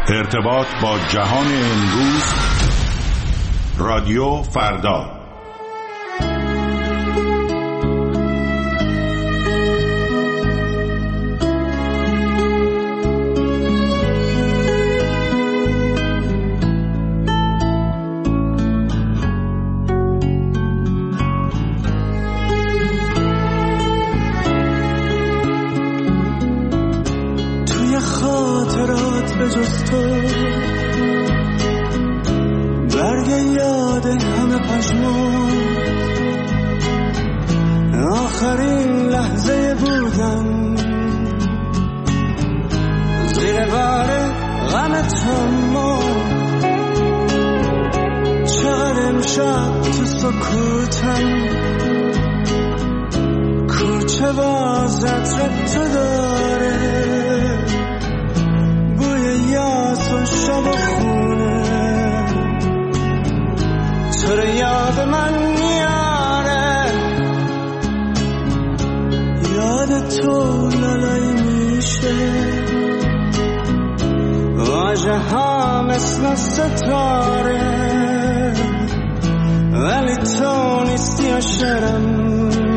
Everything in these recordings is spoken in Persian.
ارتباط با جهان امروز، رادیو فردا. توی خاطرات به جز تو برگ یاد همه پشمان، آخرین لحظه بودن زیر بار غم تمام. چقدر امشب تو سکوتم، کوچه باز عطر تو داره، بوی یاس و شب و خونه، تو رو یاد من میاره، یاد تو لالایی میشه، واژه ها مثل ستاره، ولی تو نیستی و شرم،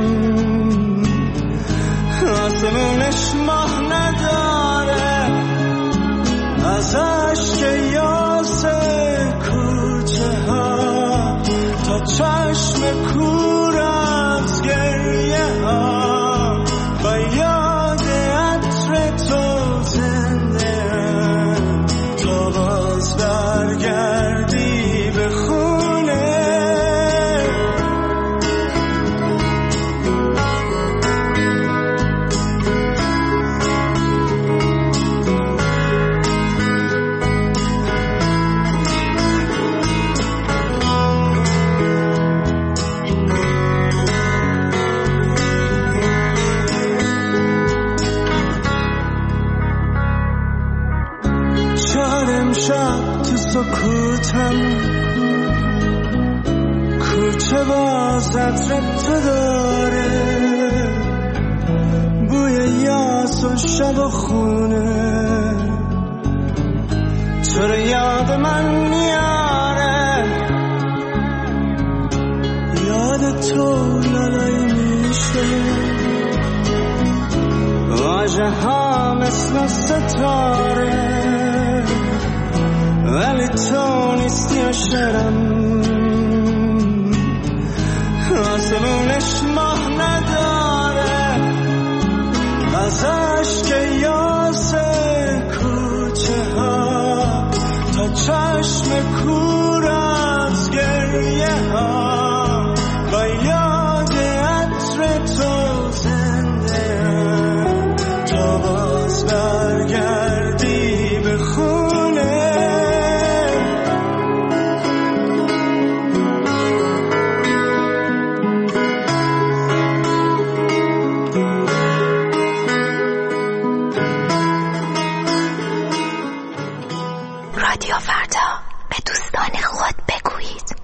آسمونش ماه نداره، از عشق یاس کوچه ها تا چشم کور از گریه ها، با یاد عطر تو زنده تا باز برگردی به خونه. امشب تو سکوتم، کوچه باز عطر تو داره، بوی یاس و شب و خونه، تو رو یاد من میاره، یاد تو لالایی میشه، واژه ها مثل ستاره، ولی تو نیستی و شرم، آسمونش ماه نداره، از عشق یاس کوچه ها تا چشم کور از گریه ها، با یاد عطر تو زنده تا باز برگردی به خونه. رادیو فردا، به دوستان خود بگویید.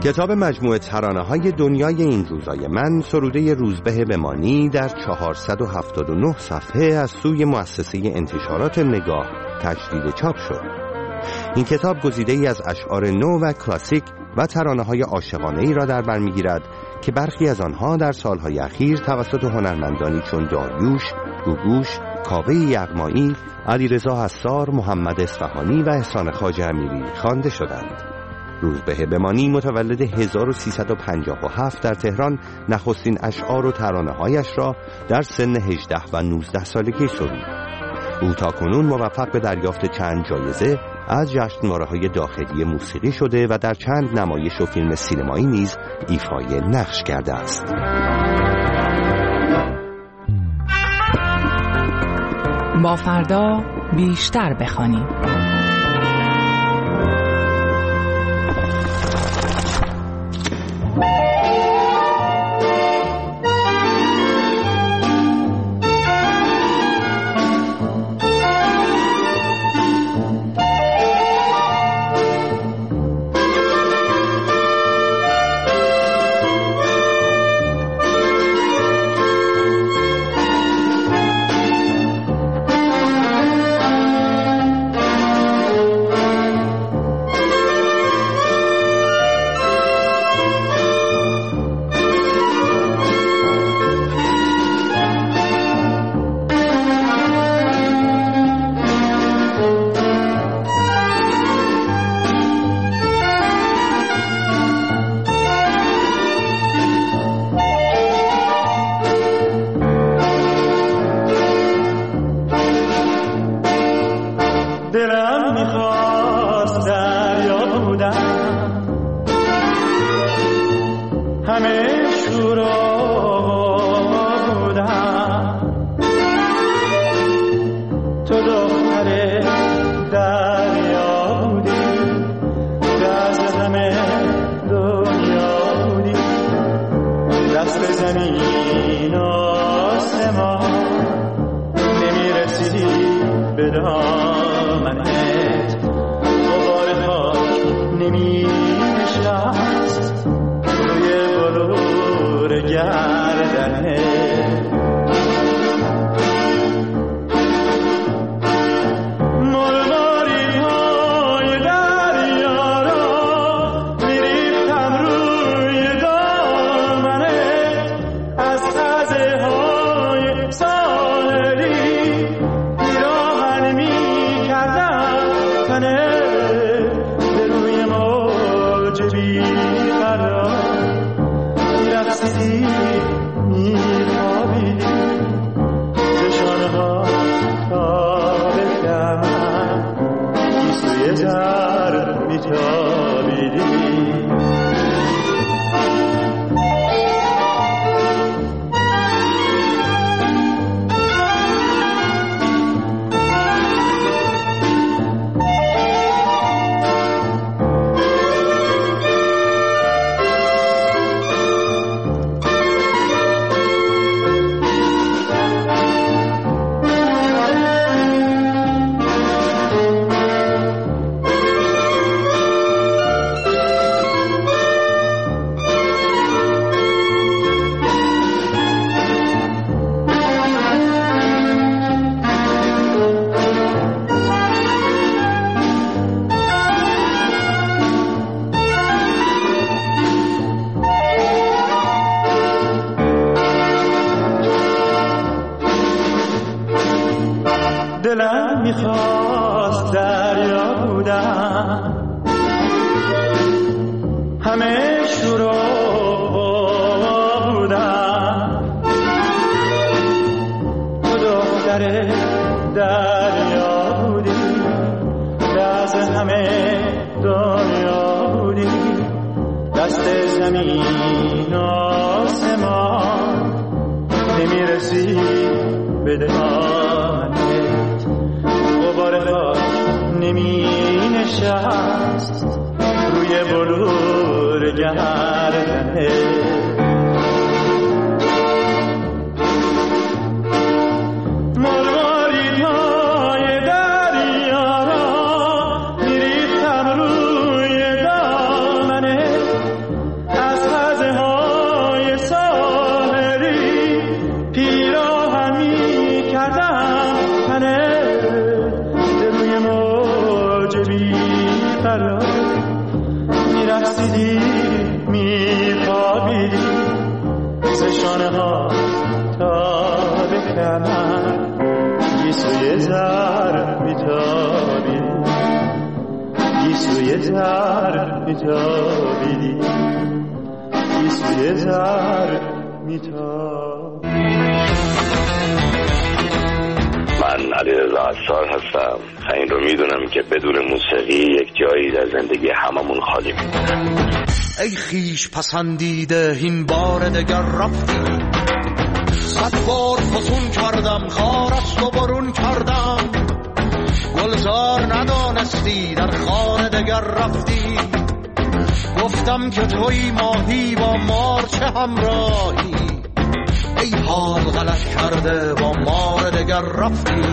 کتاب مجموعه ترانه‌های دنیای این روزای من سروده روزبه بمانی در 479 صفحه از سوی مؤسسه انتشارات نگاه تجدید چاپ شد. این کتاب گزیده‌ای از اشعار نو و کلاسیک و ترانه‌های عاشقانه‌ای را در بر می‌گیرد که برخی از آنها در سالهای اخیر توسط هنرمندانی چون داریوش، گوگوش، کاوه یغمایی، علیرضا حسار، محمد اصفهانی و احسان خواجه امیری خوانده شدند. روزبه بمانی متولد 1357 در تهران نخستین اشعار و ترانه‌هایش را در سن 18 و 19 سالگی سرود. او تاکنون موفق به دریافت چند جایزه از جشنواره‌های داخلی موسیقی شده و در چند نمایش و فیلم سینمایی نیز ایفای نقش کرده است. با فردا بیشتر بخوانیم. دلم میخواست دریا بودم، همه شورا بودم، تو دختر دریا بودی، دست همه دنیا بودی، دست زمین آسمان نمیرسیدی به دامنت، غبار خاک نمی نشست روی بلور گردنت. مرماری های دریا را میریختم روی دامنت، از خزه های ساحلی پیراهن میکردم تنت، به روی موج بیقرار میرقصیدی میخوابیدی، چشمانها تاب دمم گیسوی زرد میتابیدی. دلم میخواست دریا بودم، همه شورا بودم، تو دختر دریا بودی، دست همه دنیا بودی، دست زمین آسمان نمیرسی به دهانت، غبار خاک نمی نشست روی بلور گردنت. مرماری های دریا را میریختم روی دامنت، کمر گیسوی زر میتابیدی گیسوی زر میتابیدی گیسوی زر میتابیدی. من علیرضا عصار هستم. این رو میدونم که بدون موسیقی یک جایی در زندگی هممون خالی میمونه. ای خیش پسندیده این بار دگر رفتی، صد بار فسون کردم خارست و برون کردم، گلزار ندانستی در خانه دگر رفتی، گفتم که توی ماهی با مار چه همراهی، ای حال غلط کرده با مار دگر رفتی.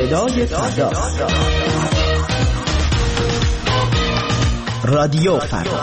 صدای فردا. رادیو فردا.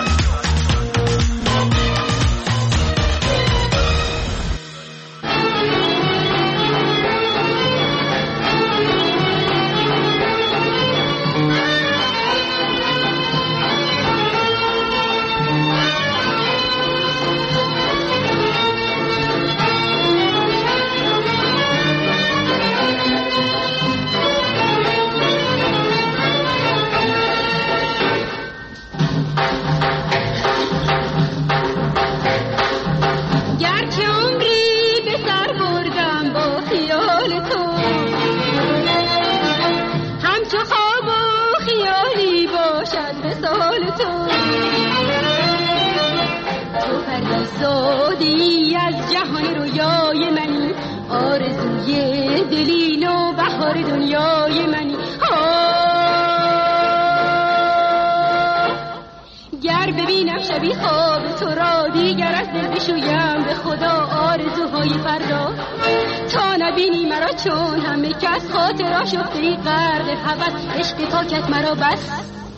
چون همه کس خاطرها شفته غرق هوس عشق پاکت مرا بس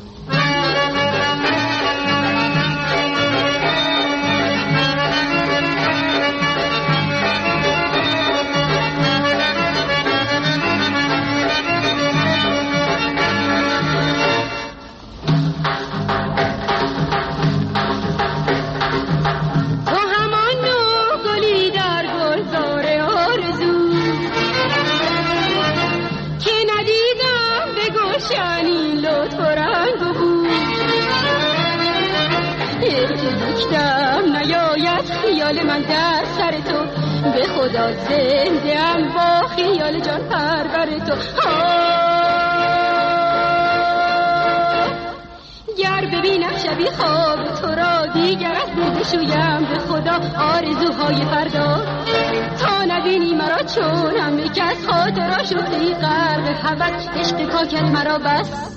من در سر تو به خدا زنده ام با خیال جان پرور تو گر ببینم شبی خواب تو را دیگر از دل بشویم به خدا آرزوهای فردا تا نبینی مرا چون همه کس خاطرها شفته غرق هوس عشق پاکت مرا بس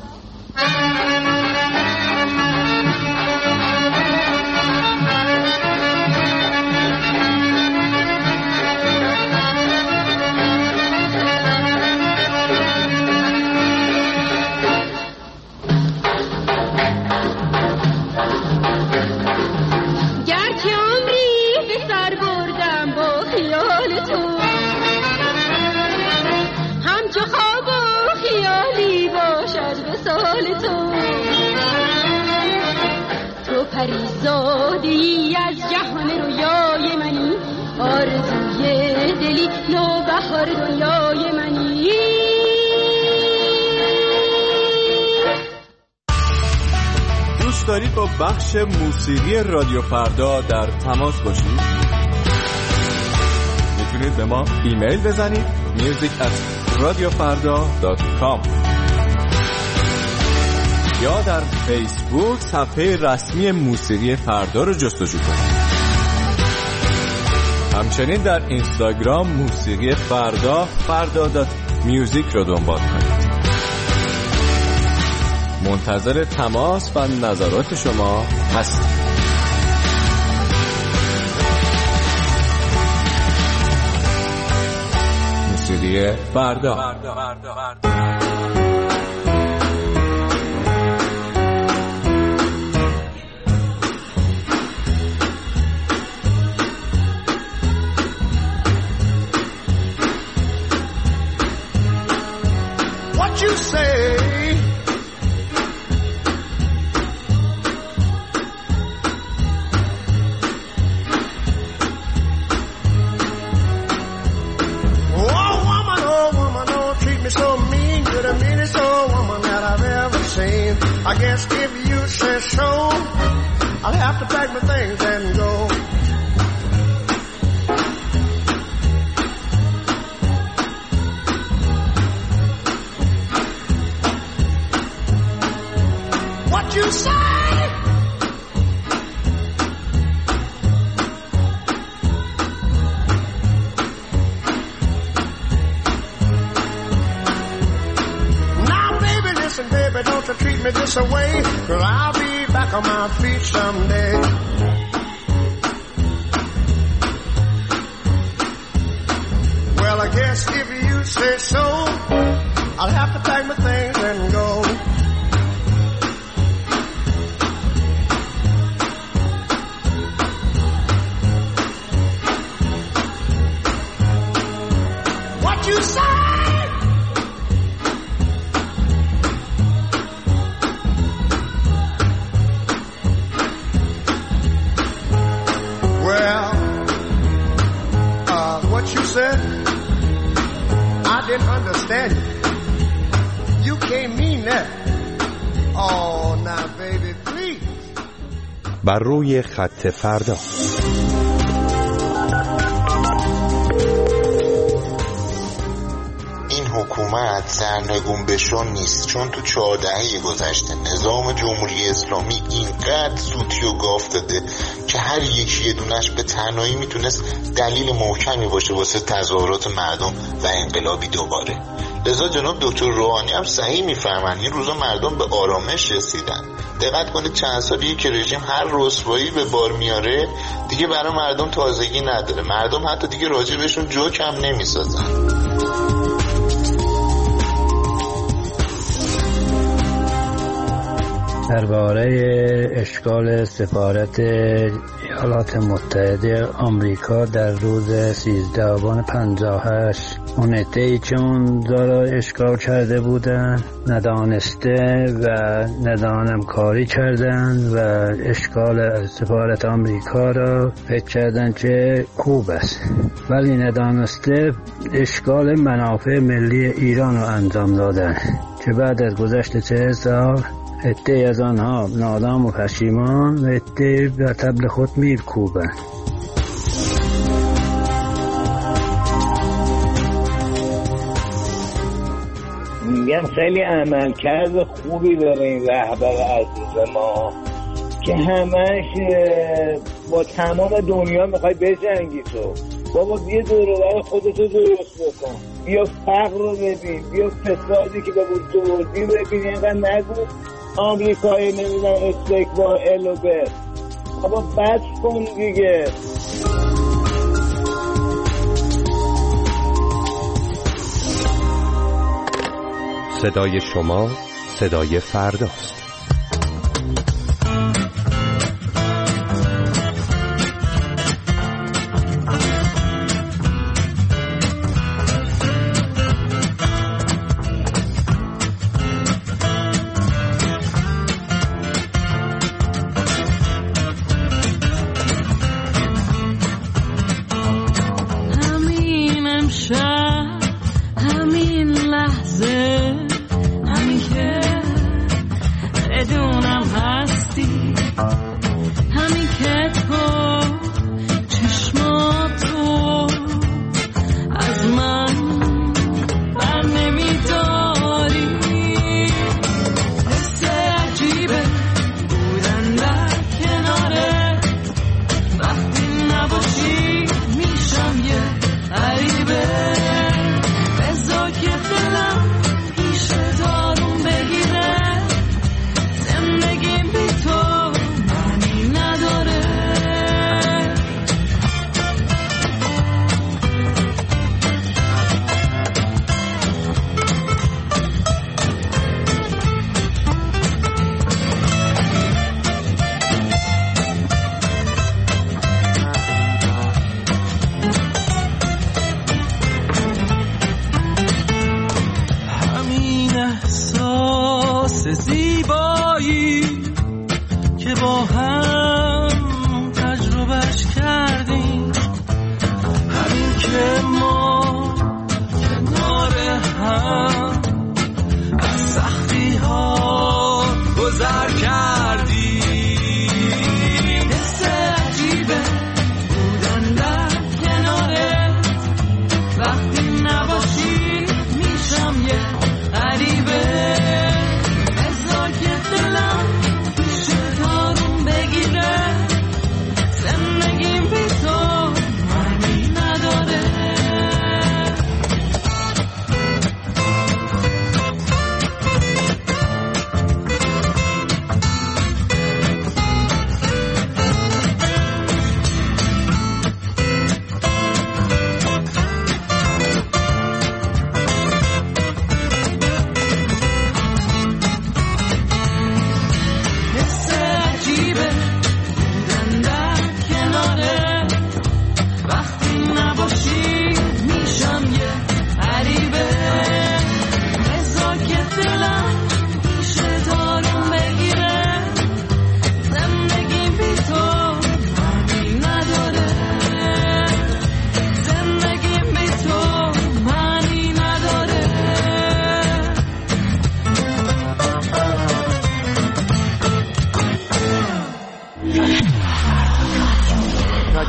پریزادی از جهان رویای منی آرزوی دلی نوبهار دنیای منی دوست دارید با بخش موسیقی رادیو فردا در تماس باشید؟ میتونید به ما ایمیل بزنید music@radiofarda.com یا در فیسبوک صفحه رسمی موسیقی فردا رو جستجو کنید. همچنین در اینستاگرام موسیقی فردا.music رو دنبال کنید. منتظر تماس و نظرات شما هستیم. موسیقی فردا. You say oh woman, don't treat me so mean. You're the meanest old woman that I've ever seen. I guess if you say so, I'll have to pack my things and go. You say now baby listen baby don't you treat me this away 'cause I'll be back on my feet someday. Well I guess if you say so I'll have to pack my things and go. What you say? Well, what you said, I didn't understand you. You can't mean that. Oh, now baby, please. بر روی خط فردا. این حکومت سرنگون بشون نیست، چون تو 4 دهه گذشته نظام جمهوری اسلامی اینقدر سوتی و گاف داده که هر یکی یه دونش به تنهایی میتونست دلیل محکمی باشه واسه تظاهرات مردم و انقلابی دوباره. لذا جناب دکتر روحانی هم صحیح میفهمن این روزا مردم به آرامش رسیدن. دقت کنید چند سالیه که رژیم هر رسوایی به بار میاره دیگه برای مردم تازگی نداره. مردم حتی دیگه راجع بهشون جوک هم نمیسازن. درباره اشغال سفارت ایالات متحده آمریکا در روز 13 آبان 58 اون عده‌ای که اون را اشغال کرده بودن ندانسته و ندانمکاری کردن و اشغال سفارت آمریکا را فکر کردن که خوب است، ولی ندانسته اشغال منافع ملی ایران را انجام دادن که بعد از گذشت 40 سال عده‌ای از آنها نادام و پشیمان و عده‌ای بر طبل خود میرکوبند. میگم خیلی عملکرد خوبی داره این رهبر عزیز ما که همش با تمام دنیا میخوای بجنگی. تو بابا بیا دور و بر خودتو درست بکن، بیا فقر رو ببین، بیا فسادی که به وجود آوردی ببین. اینقدر نگو آمریکایی نمیدن استکبار الو بر. بابا بس کن دیگه. صدای شما صدای فرداست.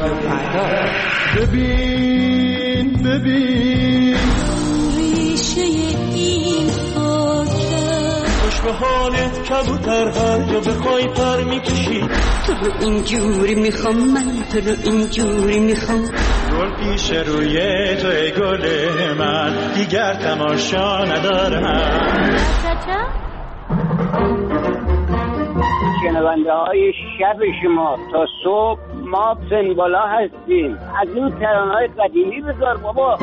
رادیو فردا. ببین ریشه این خاکه خوش به حالت کبوتر هر جا بخوای پر میکشی. تو رو اینجوری میخوام من، تو رو اینجوری میخوام. گل پیش روی توی گل من، دیگر تماشا ندارم. شنونده های شب شما تا صبح ما سنبالا هستیم. از اون ترانه های قدیمی بذار بابا.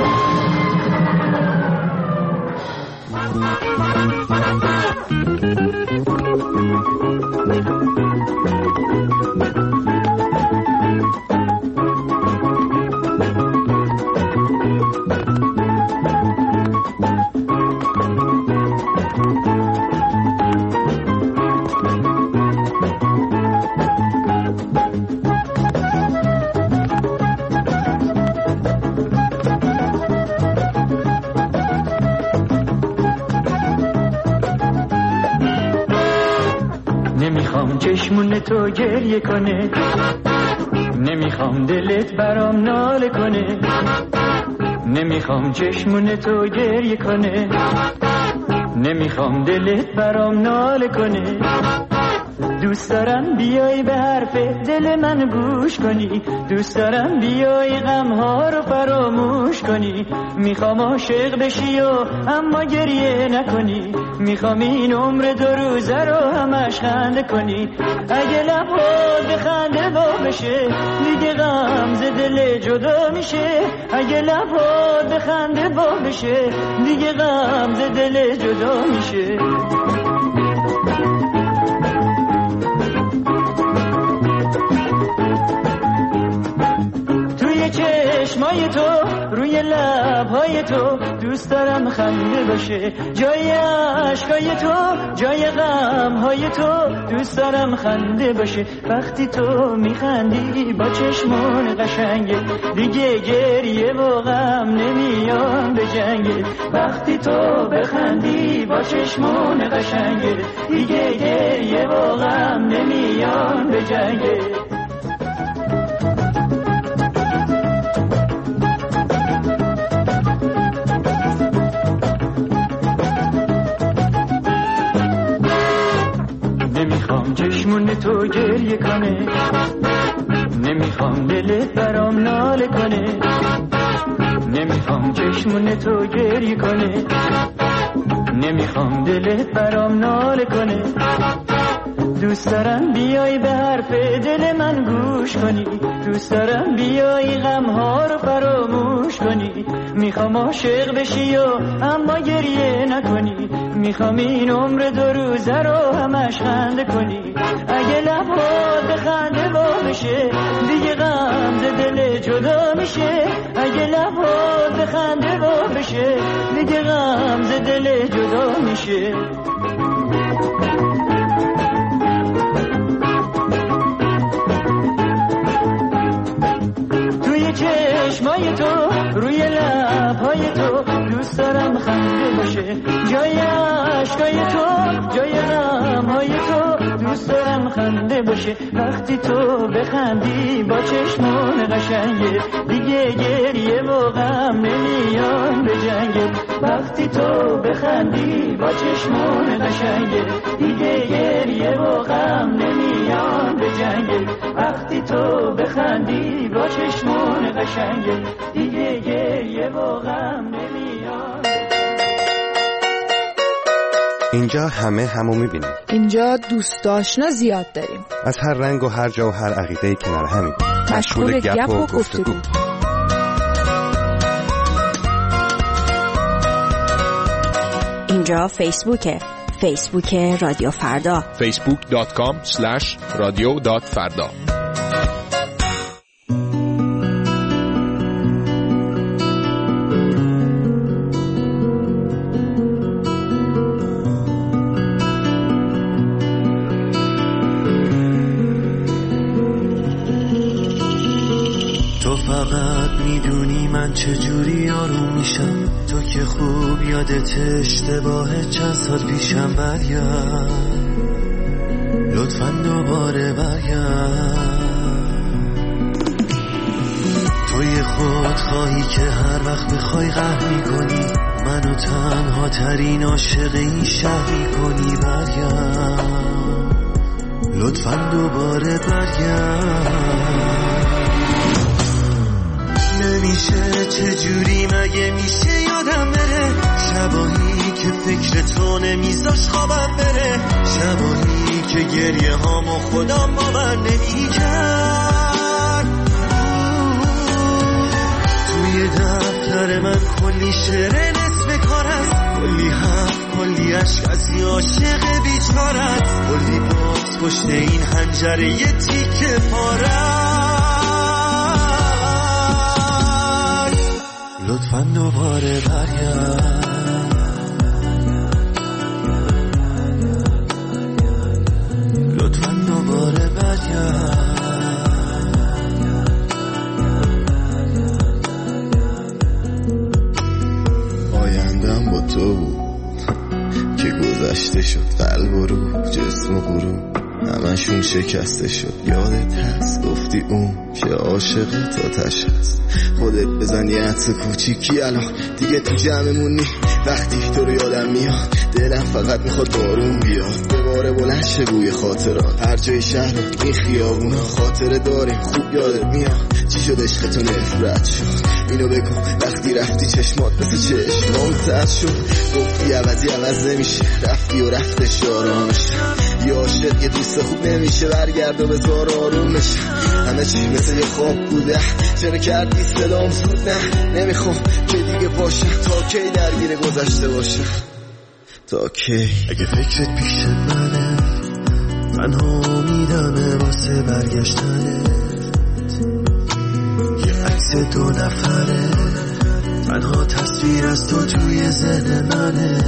چشمون تو گریه کنه، نمیخوام دلت برام ناله کنه. نمیخوام چشمون تو گریه کنه، نمیخوام دلت برام ناله کنه. دوست دارم بیای به حرف دل من گوش کنی، دوست دارم بیای غمها رو فراموش کنی. میخوام عاشق بشی و اما گریه نکنی، میخوام این عمر 2 روزه رو همش خنده کنی. اگه لبات بخنده با بشه دیگه غم ز دل جدا میشه. اگه لبات بخنده با بشه دیگه غم ز دل جدا میشه. چشمای تو روی لبهای تو دوست دارم خنده باشه. جای عشقای تو جای غمهای تو دوست دارم خنده باشه. وقتی تو میخندی با چشمون قشنگه دیگه گریه و غم نمیان به جنگه. وقتی تو بخندی با چشمون قشنگه دیگه گریه و غم نمیان به جنگه. چشمون تو گریه کنه، نمیخوام دلت برام ناله کنه. نمیخوام چشمون تو گریه کنه، نمیخوام دلت برام ناله کنه. دوست دارم بیای به حرف دل من گوش کنی، دوست دارم بیای غمها رو فراموش کنی. میخوام عاشق بشی و اما گریه نکنی، میخوام این عمر 2 روزه رو همش خنده کنی. اگه لبات بخنده با بشه دیگه غم ز دل جدا میشه. اگه لبات بخنده با بشه دیگه غم ز دل جدا میشه. توی چشمای تو روی لبهای تو دوست دارم خنده باشه. جای عشقای تو جای غمهای تو دوست دارم خنده باشه. وقتی تو بخندی با چشمون قشنگه دیگه گریه و غم نمیان به جنگه. وقتی تو بخندی با چشمون قشنگه دیگه گریه و غم نمیان به جنگه. وقتی تو بخندی با چشمون قشنگه دیگه گریه و غم نمیان. اینجا همه همو میبینیم. اینجا دوست آشنا زیاد داریم، از هر رنگ و هر جا و هر عقیده کنار همین، مشغول گپ و گفتگو. اینجا فیسبوک رادیو فردا، facebook.com/radio.farda. چجوری آروم میشم تو که خوب یادت اشتباه چند سال پیشم. برگرد لطفاً دوباره برگرد. توی خود خواهی که هر وقت بخوای قهر میکنی، منو تنها ترین عاشق این شهر میکنی. برگرد لطفاً دوباره برگرد. نمیشه چجوری مگه میشه یادم بره، شبایی که فکر تو نمیذاش خوابم بره، شبایی که گریه هامو خودم باور نمیکرد. توی دفتر من کلی شعر نصف کار است، کلی حرف کلی عشق از یه عاشق بیچار است، کلی باز پشت این حنجره یه تیکه پاره. لطفاً دوباره برگرد. لطفاً دوباره برگرد. آیندم با تو بود که گذشته شد، قلب و روح جسم و غروب همشون شکسته شد. یادت هست گفتی اون که عاشق تاتش هست، خودت بزن یه عطس کوچیکی الان دیگه تو جمعمونی. وقتی تو رو یادم میاد دلم فقط میخواد بارون بیاد، به باره بلند شه بوی خاطرات. هر جای شهر و این خیابونا خاطره داریم خوب یادت میاد. چی شد عشق تو نفرت شد؟ اینو بگو وقتی رفتی چشمات مثل چشمام تر شد. گفتی عوضی عوض نمیشه، رفتی و رفتش آرامش. یه عاشق یه دوست خوب نمیشه، برگرد و بذار آروم بشه. همه چی مثل یه خواب بوده، چرا کردی صدام سود؟ نه نمیخوام که دیگه باشم، تا کی درگیر گذشته باشم؟ تا کی؟ اگه فکرت پیش منه تنها امیدمه واسه برگشتنه، یه عکس دو نفره تنها تصویر از تو توی ذهن منه.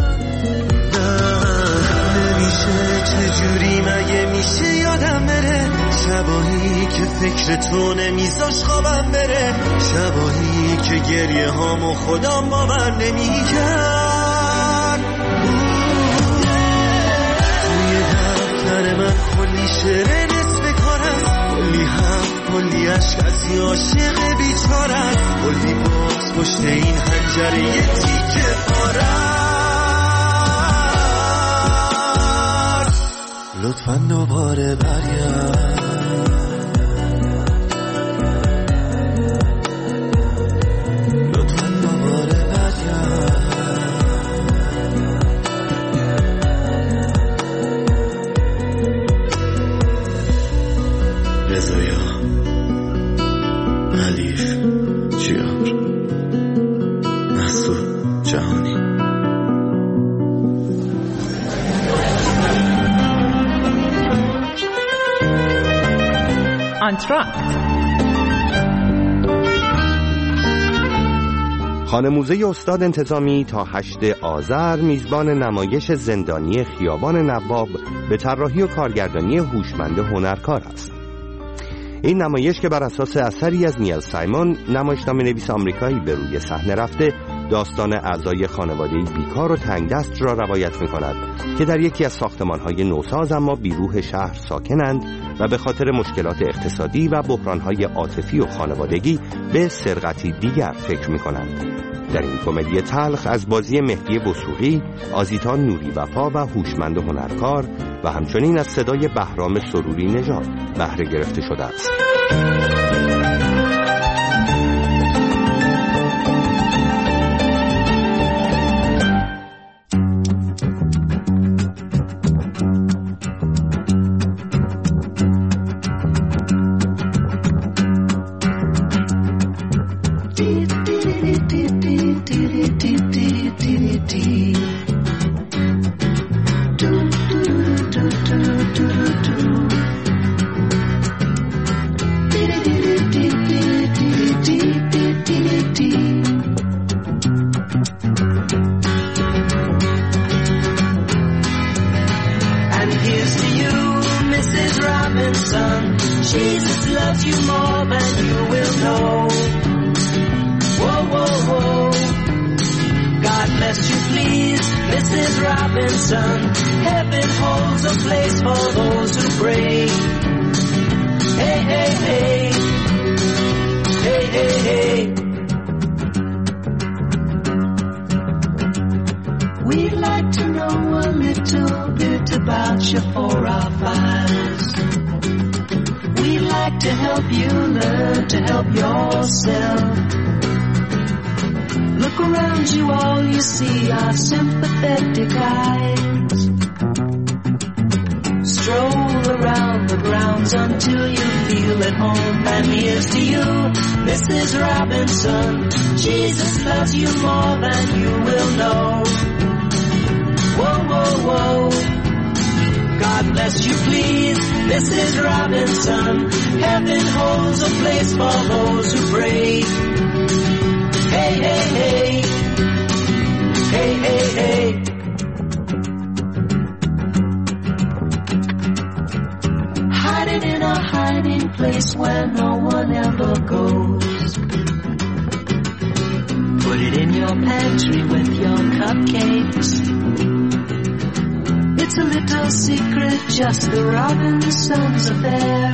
نمیشه چجوری مگه میشه یادم بره، شبایی که فکر تو نمیذاش خوابم بره، شبایی که گریه هامو خودم باور نمیکرد. توی دفتر من کلی شعر نصف کار است، کلی هم کلی عشق از یه عاشق بیچار است، کلی باز پشت این حنجره یه تیکه پاره. لطفاً دوباره برگرد. لطفاً دوباره برگرد. رضایا علیف جیار محسود جهانی. خانه موزه استاد انتظامی تا 8 آذر میزبان نمایش زندانی خیابان نواب به طراحی و کارگردانی هوشمند هنرکار است. این نمایش که بر اساس اثری از نیل سایمون نمایشنامه نویس آمریکایی به روی صحنه رفته، داستان اعضای خانواده‌ای بیکار و تنگ دست را روایت می‌کند که در یکی از ساختمان‌های نوساز اما بیروح شهر ساکنند و به خاطر مشکلات اقتصادی و بحران‌های عاطفی و خانوادگی به سرقتی دیگر فکر می‌کنند. در این کمدی تلخ از بازی مهدی وثوقی، آزیتا نوری وفا و هوشمند هنرکار و همچنین از صدای بهرام سروری نژاد بهره گرفته شده است. Hey, hey, you for our fires. We'd like to help you learn to help yourself. Look around you, all you see are sympathetic eyes. Stroll around the grounds until you feel at home. And here's to you, Mrs. Robinson. Jesus loves you more than you will know. Whoa, whoa, whoa. God bless you, please, Mrs. Robinson. Heaven holds a place for those who pray. Hey, hey, hey. Hey, hey, hey. Hiding in a hiding place where no one ever goes. Put it in your pantry with your cupcakes. It's a little secret, just the Robinsons' affair.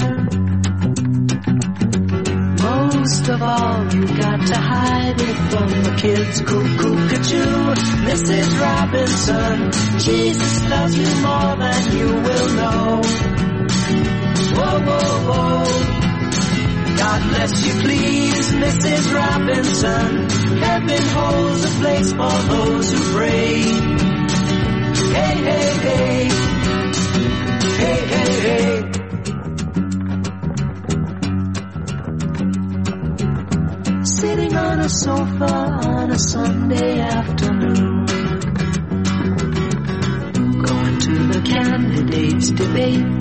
Most of all, you got to hide it from the kids. Cuckoo-ca-choo, Mrs. Robinson. Jesus loves you more than you will know. Whoa, whoa, whoa. God bless you, please, Mrs. Robinson. Heaven holds a place for those who pray. Hey, hey, hey. Hey, hey, hey. Sitting on a sofa on a Sunday afternoon, going to the candidates' debate.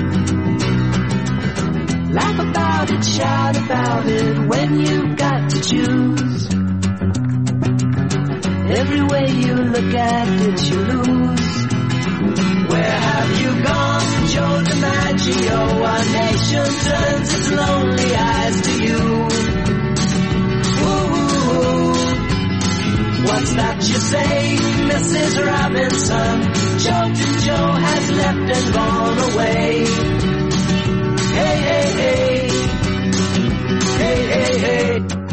Laugh about it, shout about it when you've got to choose. Every way you look at it, you lose. Where have you gone, Joe DiMaggio? Our nation turns its lonely eyes to you. Ooh, what's that you say, Mrs. Robinson? Joltin' Joe has left and gone away. Hey, hey, hey. Hey, hey, hey.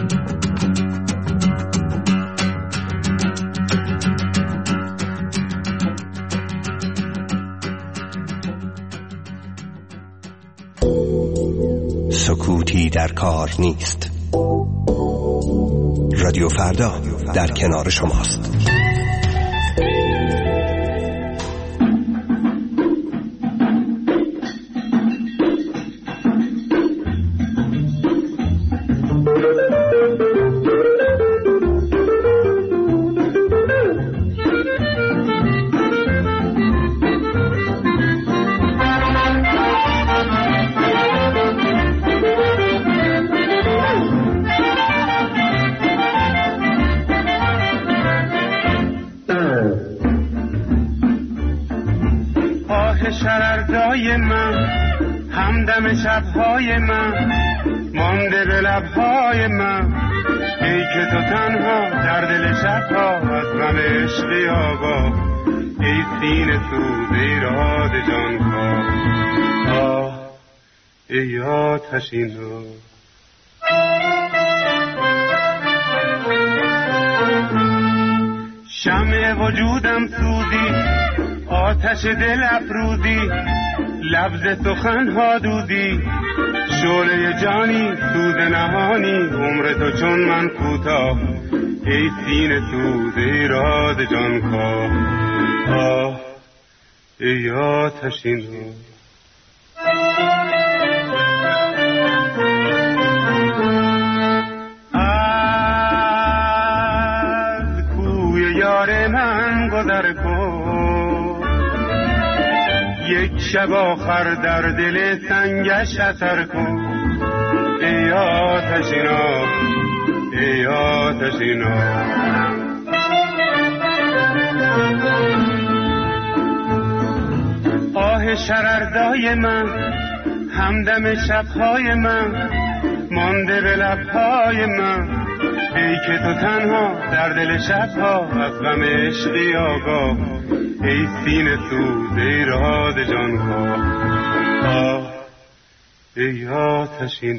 سکوتی در کار نیست. رادیو فردا در کنار شماست. شرردای من، همدم شبهای من، مانده به لبهای من. ای که تو تنها در دل شبها از غم عشقی آگاه، ای سینه سوز ایراد جان آه ای آتشین شمع وجودم سوزی، آتش دل افروزی، لفظ سخنها دودی، شعله جانی سوز نهانی، عمر تو چون من کوتاه، ای سینه سوز ایراد جان آه ای آتشین از کوی یار من گذر کن، یک شب آخر در دل سنگش اثر کن، ای آتشینا ای آتشینا. آه شرردای من، همدم شبهای من، مانده به لبهای من. ای که تو تنها در دل شبها از غم عشقی آگاه، ای سینه سوز ایراد جان آه ای آتشین.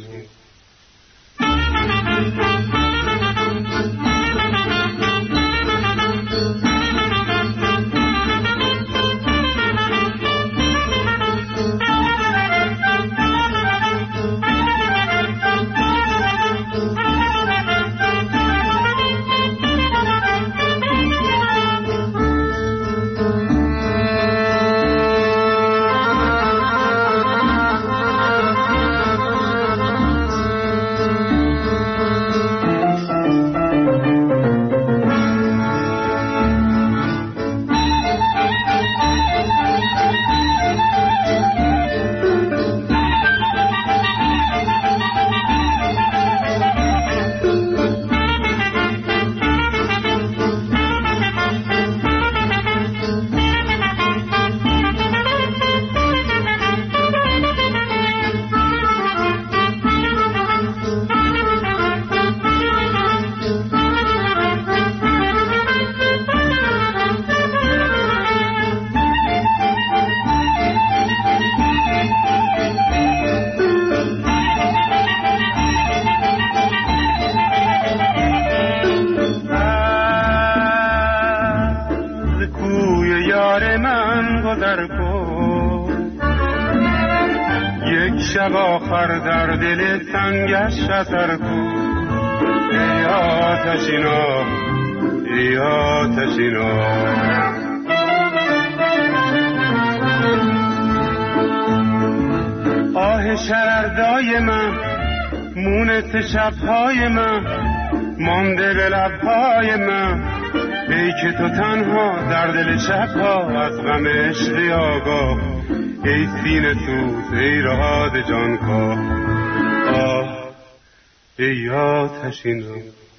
شب آخر در دل تنگش شتر کو. ای آتشینا ای آتشینا، آه شرردای من، مونت شبهای من، مانده به لبهای من. ای که تو تنها در دل شبها از غم عشقی آگاه. ای سینه سوز ای رهاد جانکاه، آه ای آتشینا.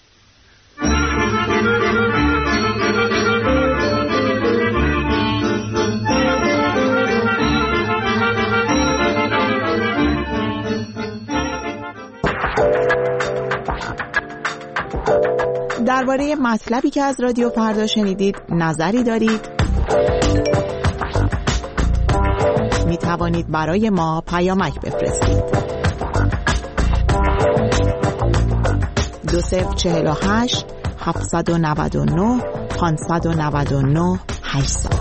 درباره مطلبی که از رادیو فردا شنیدید نظری دارید؟ می توانید برای ما پیامک بفرستید. 2048 799 599 800.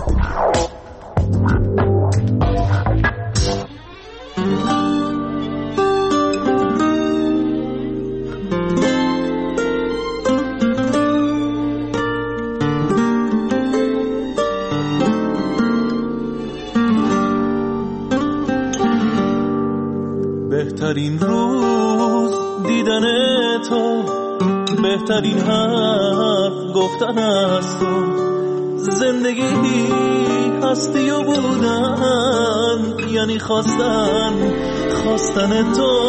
بهترین روز دیدن تو، بهترین حرف گفتن از تو، زندگی هستی و بودن یعنی خواستن تو.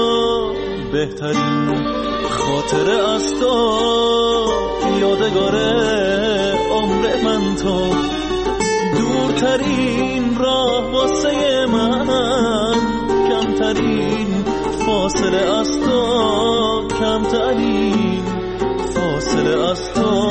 بهترین خاطره از تو، یادگار عمر من تو. دورترین راه واسه من، کمترین فاصله از تو، کمترین فاصله از تو.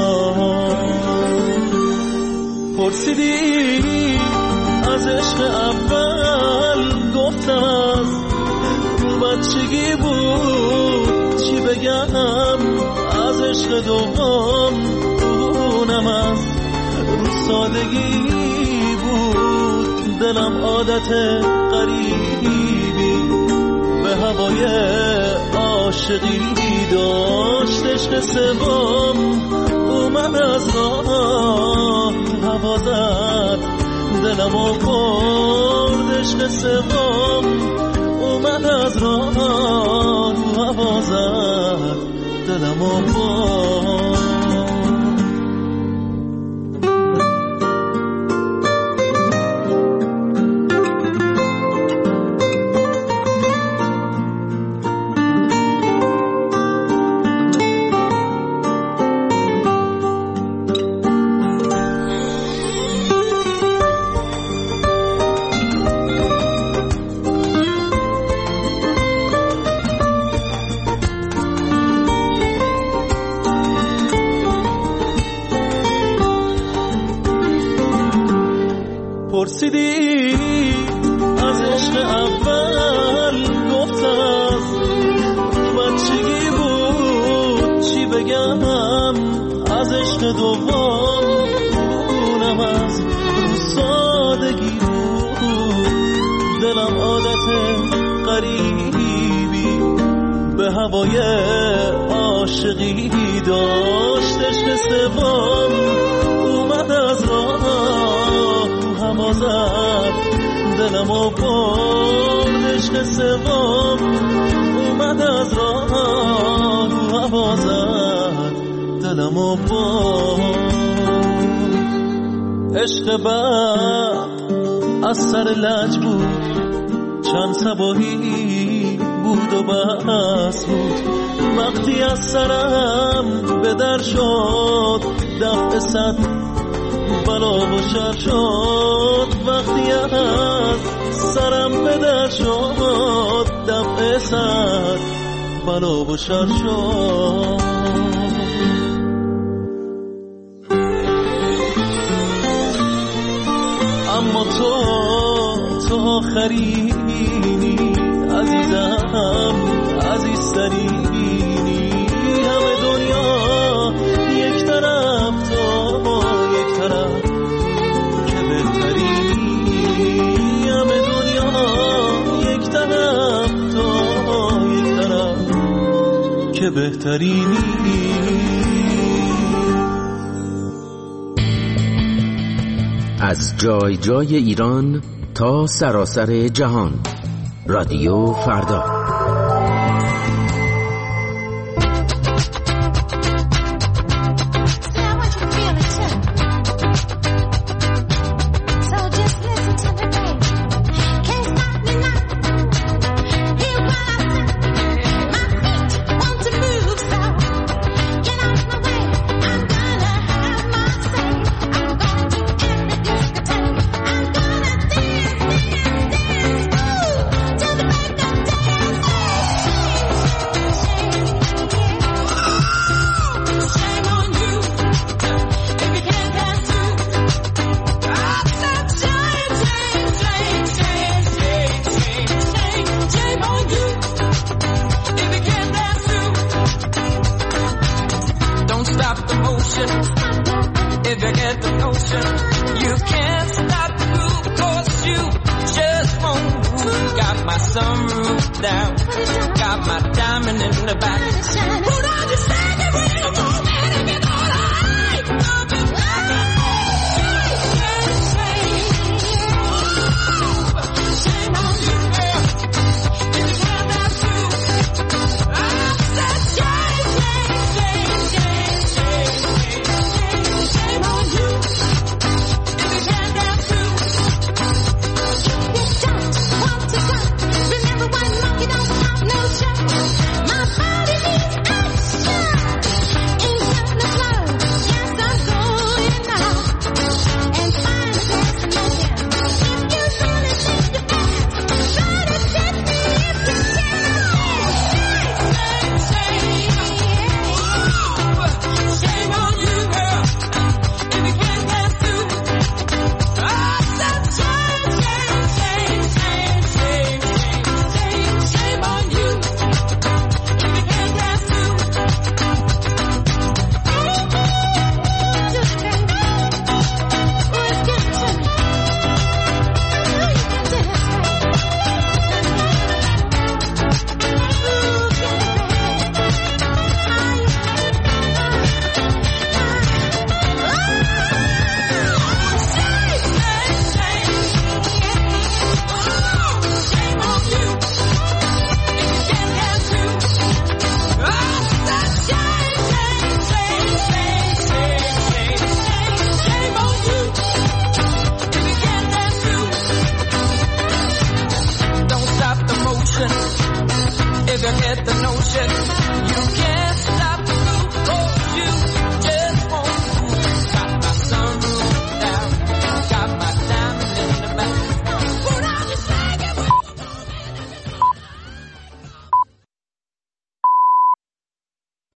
پرسیدی از عشق اول، گفتم از رو بچگی بود. چی بگم از عشق دوم، اونم از رو سادگی بود. دلم عادت غریبی به هوای عاشقی داشت. عشق سوم اومد از راه، هوا زد دلمو برد. عشق سوم اومد از راه، هوا زد دلمو برد. پرسیدی از عشق اول، گفتم بچگی بود. چی بگم از عشق دوم، اونم از رو سادگی بود. دلم عادت غریبی به هوای عاشقی داشت. عشق سوم اومد از راه، هوا زد دلمو برد. عشق سوم اومد از راه، هوا زد دلمو برد. عشق بعد از سر لج بود، چند صباحی بود و بس بود. وقتی از سرم به در شد، دفع صد بلا و شر شد. وقتی از سرم به در شد، دفع صد بلا و شر شد. اما تو آخرینی عزیزم، عزیزترینی. همه دنیا یک طرف، تو یک طرف که بهترینی. همه دنیا یک طرف که بهترینی. از جای جای ایران تا سراسر جهان، رادیو فردا. Got my sunroof down, got my diamond in the back.